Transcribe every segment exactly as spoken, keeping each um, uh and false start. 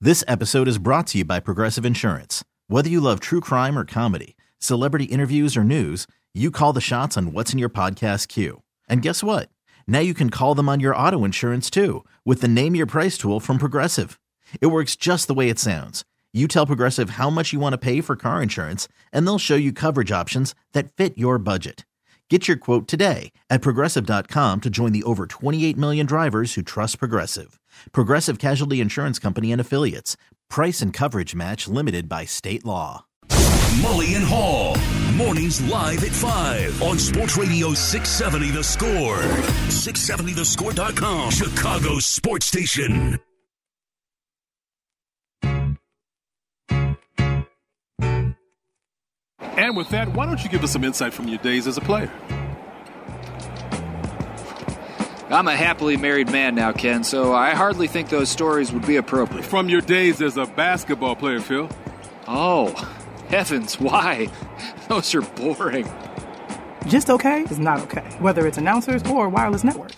This episode is brought to you by Progressive Insurance. Whether you love true crime or comedy, celebrity interviews or news, you call the shots on what's in your podcast queue. And guess what? Now you can call them on your auto insurance too with the Name Your Price tool from Progressive. It works just the way it sounds. You tell Progressive how much you want to pay for car insurance, and they'll show you coverage options that fit your budget. Get your quote today at Progressive dot com to join the over twenty-eight million drivers who trust Progressive. Progressive Casualty Insurance Company and Affiliates. Price and coverage match limited by state law. Mully and Haugh. Mornings live at five on Sports Radio six seventy The Score. six seventy the score dot com. Chicago's sports station. And with that, why don't you give us some insight from your days as a player? I'm a happily married man now, Ken, so I hardly think those stories would be appropriate. From your days as a basketball player, Phil. Oh, heavens, why? Those are boring. Just okay is not okay, whether it's announcers or wireless networks.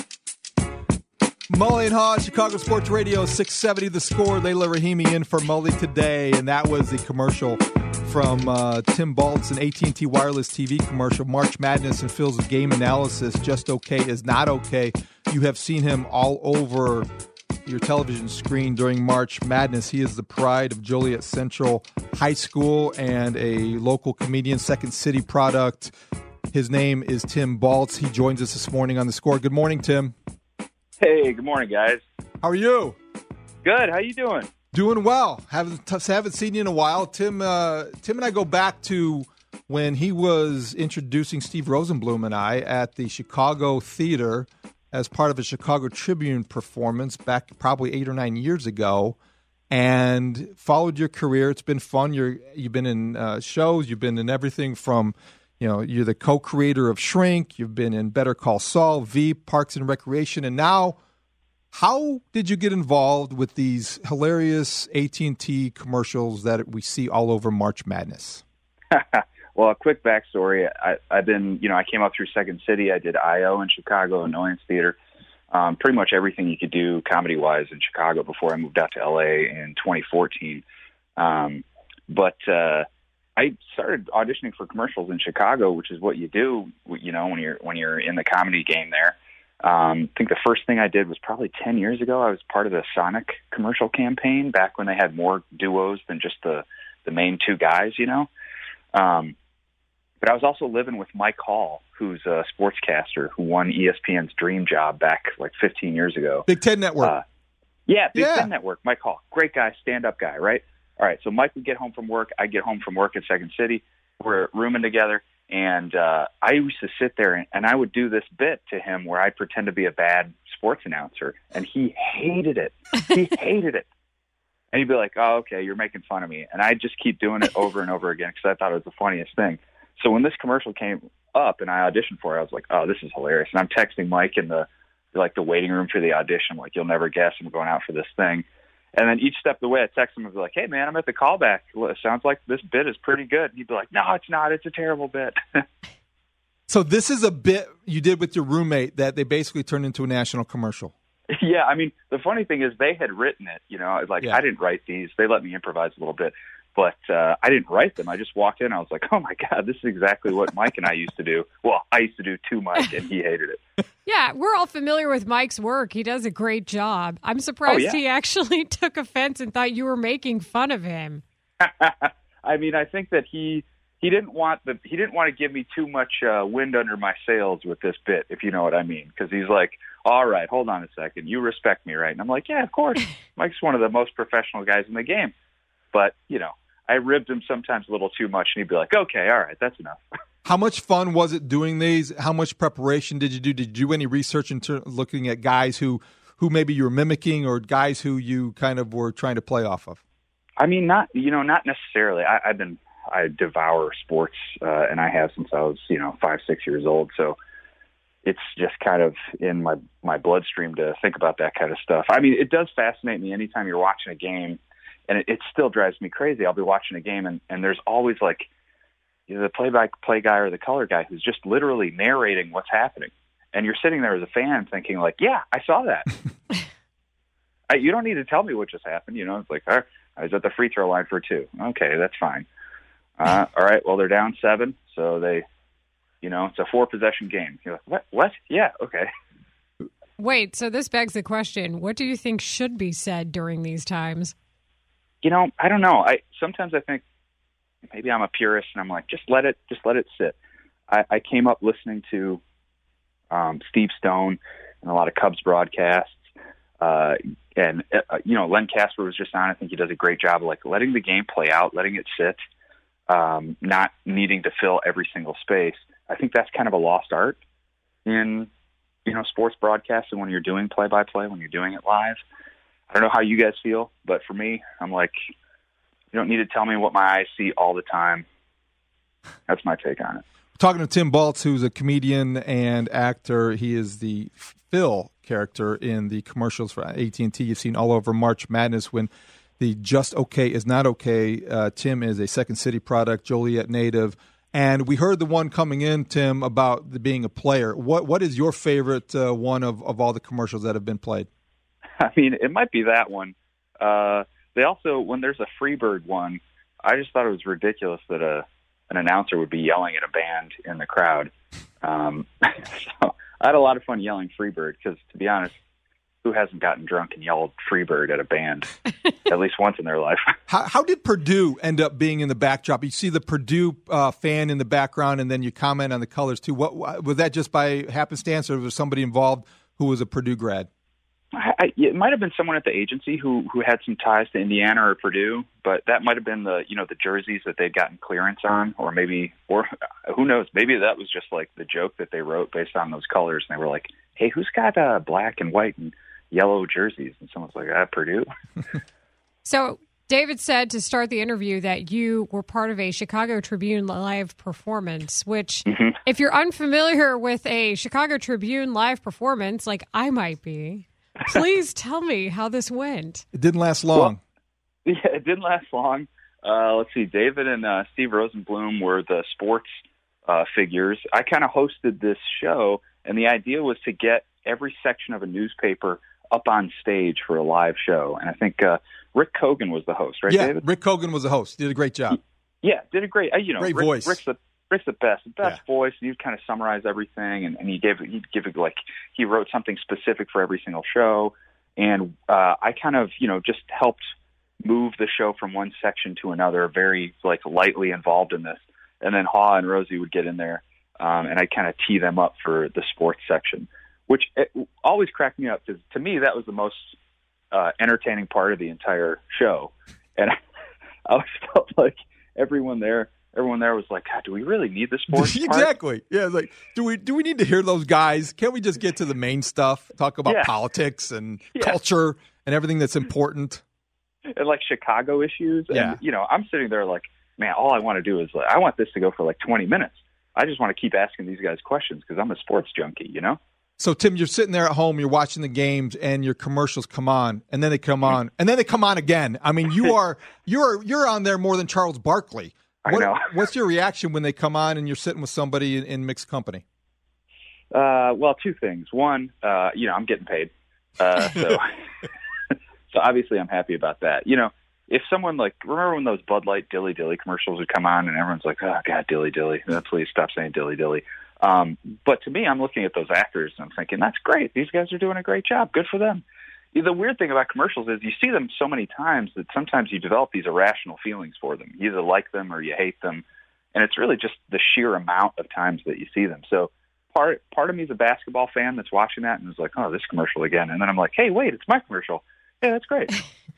Mully and Haugh, Chicago Sports Radio six seventy The Score. Layla Rahimi in for Mully today, and that was the commercial from uh, Tim Baltz, an A T and T Wireless T V commercial. March Madness and Phil's game analysis, just okay is not okay. You have seen him all over your television screen during March Madness. He is the pride of Joliet Central High School and a local comedian, Second City product. His name is Tim Baltz. He joins us this morning on The Score. Good morning, Tim. Hey, good morning, guys. How are you? Good. How you doing? Doing well. Haven't haven't seen you in a while. Tim uh, Tim and I go back to when he was introducing Steve Rosenblum and I at the Chicago Theater as part of a Chicago Tribune performance back probably eight or nine years ago, and followed your career. It's been fun. You're you've been in uh, shows. You've been in everything from, you know, you're the co-creator of Shrink. You've been in Better Call Saul, Veep, Parks and Recreation, and now. How did you get involved with these hilarious A T and T commercials that we see all over March Madness? Well, a quick backstory. I, I've been, you know, I came up through Second City. I did I O in Chicago, Annoyance Theater, um, pretty much everything you could do comedy-wise in Chicago before I moved out to L A in twenty fourteen. Um, but uh, I started auditioning for commercials in Chicago, which is what you do, you know, when you're when you're in the comedy game there. Um, I think the first thing I did was probably ten years ago. I was part of the Sonic commercial campaign back when they had more duos than just the, the main two guys, you know. Um, but I was also living with Mike Hall, who's a sportscaster who won E S P N's Dream Job back like fifteen years ago. Big Ten Network. Uh, yeah, Big yeah. Ten Network, Mike Hall. Great guy, stand-up guy, right? All right, so Mike would get home from work. I'd get home from work in Second City. We're rooming together. And uh, I used to sit there and, and I would do this bit to him where I'd pretend to be a bad sports announcer, and he hated it. He hated it. And he'd be like, oh, okay, you're making fun of me. And I'd just keep doing it over and over again because I thought it was the funniest thing. So when this commercial came up and I auditioned for it, I was like, oh, this is hilarious. And I'm texting Mike in the like the waiting room for the audition, like, you'll never guess I'm going out for this thing. And then each step of the way, I text him and be like, hey, man, I'm at the callback. It sounds like this bit is pretty good. He'd be like, no, it's not. It's a terrible bit. So this is a bit you did with your roommate that they basically turned into a national commercial. Yeah, I mean, the funny thing is they had written it. You know, like, yeah. I didn't write these. They let me improvise a little bit. But uh, I didn't write them. I just walked in. I was like, oh, my God, this is exactly what Mike and I used to do. Well, I used to do to Mike, and he hated it. Yeah, we're all familiar with Mike's work. He does a great job. I'm surprised oh, yeah. he actually took offense and thought you were making fun of him. I mean, I think that he he didn't want the he didn't want to give me too much uh, wind under my sails with this bit, if you know what I mean. Because he's like, all right, hold on a second. You respect me, right? And I'm like, yeah, of course. Mike's one of the most professional guys in the game. But, you know, I ribbed him sometimes a little too much, and he'd be like, okay, all right, that's enough. How much fun was it doing these? How much preparation did you do? Did you do any research into looking at guys who, who maybe you were mimicking or guys who you kind of were trying to play off of? I mean, not, you know, not necessarily. I, I've been, I devour sports, uh, and I have since I was, you know, five, six years old. So it's just kind of in my, my bloodstream to think about that kind of stuff. I mean, it does fascinate me anytime you're watching a game. And it, it still drives me crazy. I'll be watching a game, and, and there's always, like, either the play-by-play guy or the color guy who's just literally narrating what's happening. And you're sitting there as a fan thinking, like, yeah, I saw that. I, you don't need to tell me what just happened. You know, it's like, all right, I was at the free throw line for two. Okay, that's fine. Uh, all right, well, they're down seven, so they, you know, it's a four-possession game. You're like, what? What? Yeah, okay. Wait, so this begs the question, what do you think should be said during these times? You know, I don't know. I Sometimes I think maybe I'm a purist, and I'm like, just let it, just let it sit. I, I came up listening to um, Steve Stone and a lot of Cubs broadcasts. Uh, and, uh, you know, Len Casper was just on. I think he does a great job of, like, letting the game play out, letting it sit, um, not needing to fill every single space. I think that's kind of a lost art in, you know, sports broadcasting when you're doing play-by-play, when you're doing it live. I don't know how you guys feel, but for me, I'm like, you don't need to tell me what my eyes see all the time. That's my take on it. Talking to Tim Baltz, who's a comedian and actor. He is the Phil character in the commercials for A T and T. You've seen all over March Madness when the Just Okay is Not Okay. Uh, Tim is a Second City product, Joliet native. And we heard the one coming in, Tim, about the, being a player. What What is your favorite uh, one of, of all the commercials that have been played? I mean, it might be that one. Uh, they also, when there's a Freebird one, I just thought it was ridiculous that a an announcer would be yelling at a band in the crowd. Um, so I had a lot of fun yelling Freebird because, to be honest, who hasn't gotten drunk and yelled Freebird at a band at least once in their life? How, how did Purdue end up being in the backdrop? You see the Purdue uh, fan in the background, and then you comment on the colors too. What was that, just by happenstance, or was somebody involved who was a Purdue grad? I, I, it might have been someone at the agency who who had some ties to Indiana or Purdue, but that might have been the you know the jerseys that they'd gotten clearance on, or maybe, or who knows, maybe that was just like the joke that they wrote based on those colors, and they were like, "Hey, who's got uh, black and white and yellow jerseys?" And someone's like, "Ah, Purdue." So David said to start the interview that you were part of a Chicago Tribune live performance, which, mm-hmm. if you're unfamiliar with a Chicago Tribune live performance, like I might be, please tell me how this went. It didn't last long. Well, yeah, it didn't last long. Uh, let's see. David and uh, Steve Rosenblum were the sports uh, figures. I kind of hosted this show, and the idea was to get every section of a newspaper up on stage for a live show. And I think uh, Rick Kogan was the host, right, yeah, David? Rick Kogan was the host. Did a great job. Yeah, did a great. Uh, you know, great Rick, voice. Rick's the Rick's the best, the best yeah. voice. And he'd kind of summarize everything, and, and he gave he'd give it like he wrote something specific for every single show. And uh, I kind of, you know, just helped move the show from one section to another, very like lightly involved in this. And then Haw and Rosie would get in there, um, and I kind of tee them up for the sports section, which it always cracked me up because to me that was the most uh, entertaining part of the entire show. And I, I always felt like everyone there. Everyone there was like, God, do we really need the sports exactly. part? Yeah, it's like, do we do we need to hear those guys? Can't we just get to the main stuff? Talk about yeah. politics and yeah. culture and everything that's important. And like Chicago issues. Yeah. And, you know, I'm sitting there like, man, all I want to do is like, I want this to go for like twenty minutes. I just want to keep asking these guys questions because I'm a sports junkie, you know? So, Tim, you're sitting there at home, you're watching the games, and your commercials come on, and then they come on, and then they come on again. I mean, you are you're you're on there more than Charles Barkley. What, I know. What's your reaction when they come on and you're sitting with somebody in, in mixed company? Uh, well, two things. One, uh, you know, I'm getting paid. Uh, so, so obviously I'm happy about that. You know, if someone like, remember when those Bud Light Dilly Dilly commercials would come on and everyone's like, oh, God, Dilly Dilly. Please stop saying Dilly Dilly. Um, but to me, I'm looking at those actors and I'm thinking, that's great. These guys are doing a great job. Good for them. The weird thing about commercials is you see them so many times that sometimes you develop these irrational feelings for them. You either like them or you hate them. And it's really just the sheer amount of times that you see them. So part part of me is a basketball fan that's watching that and is like, oh, this commercial again. And then I'm like, hey, wait, it's my commercial. Yeah, that's great.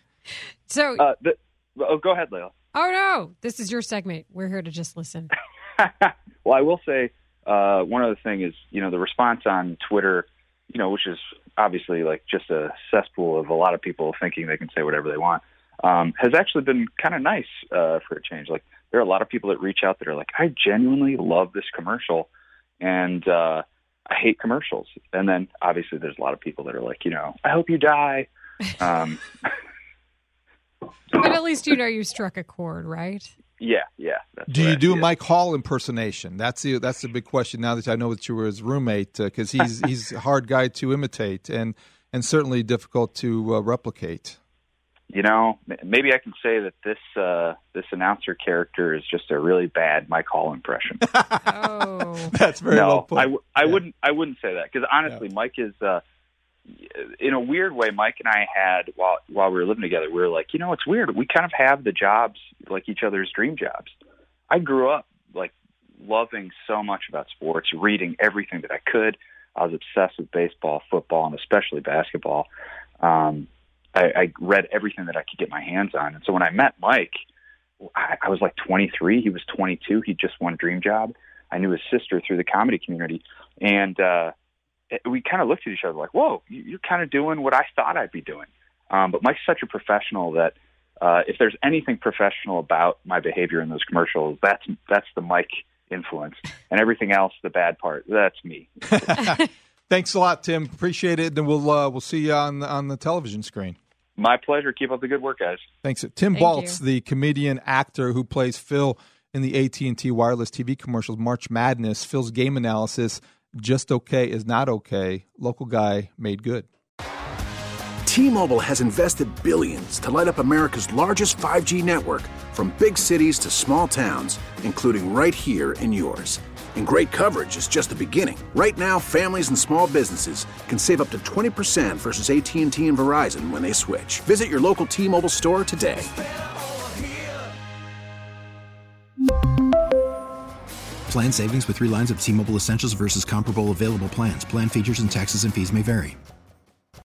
so uh, the, oh, go ahead, Layla. Oh, no. This is your segment. We're here to just listen. Well, I will say uh, one other thing is, you know, the response on Twitter, you know, which is obviously like just a cesspool of a lot of people thinking they can say whatever they want, um, has actually been kind of nice uh, for a change. Like there are a lot of people that reach out that are like, I genuinely love this commercial and uh, I hate commercials. And then obviously there's a lot of people that are like, you know, I hope you die. Um, but at least you know you struck a chord, right? Yeah, yeah. That's do you do a is. Mike Hall impersonation? That's the that's the big question now that I know that you were his roommate because uh, he's he's a hard guy to imitate. And and certainly difficult to uh, replicate. You know, maybe I can say that this uh, this announcer character is just a really bad Mike Hall impression. Oh, that's very no, well put. I, w- I yeah. wouldn't I wouldn't say that because honestly, yeah. Mike is uh, in a weird way. Mike and I had while while we were living together, we were like, you know, it's weird. We kind of have the jobs like each other's dream jobs. I grew up like loving so much about sports, reading everything that I could. I was obsessed with baseball, football, and especially basketball. Um, I, I read everything that I could get my hands on. And so when I met Mike, I, I was like twenty-three. He was twenty-two. He just won Dream Job. I knew his sister through the comedy community. And uh, it, we kind of looked at each other like, whoa, you're kind of doing what I thought I'd be doing. Um, but Mike's such a professional that uh, if there's anything professional about my behavior in those commercials, that's that's the Mike influence. And everything else, the bad part, that's me. Thanks a lot, Tim. Appreciate it. And we'll uh, we'll see you on on the television screen. My pleasure. Keep up the good work, guys. Thanks. Tim Thank Baltz, you. the comedian actor who plays Phil in the A T and T wireless T V commercials, March Madness, Phil's game analysis, just okay is not okay. Local guy made good. T-Mobile has invested billions to light up America's largest five G network, from big cities to small towns, including right here in yours. And great coverage is just the beginning. Right now, families and small businesses can save up to twenty percent versus A T and T and Verizon when they switch. Visit your local T-Mobile store today. Plan savings with three lines of T-Mobile Essentials versus comparable available plans. Plan features and taxes and fees may vary.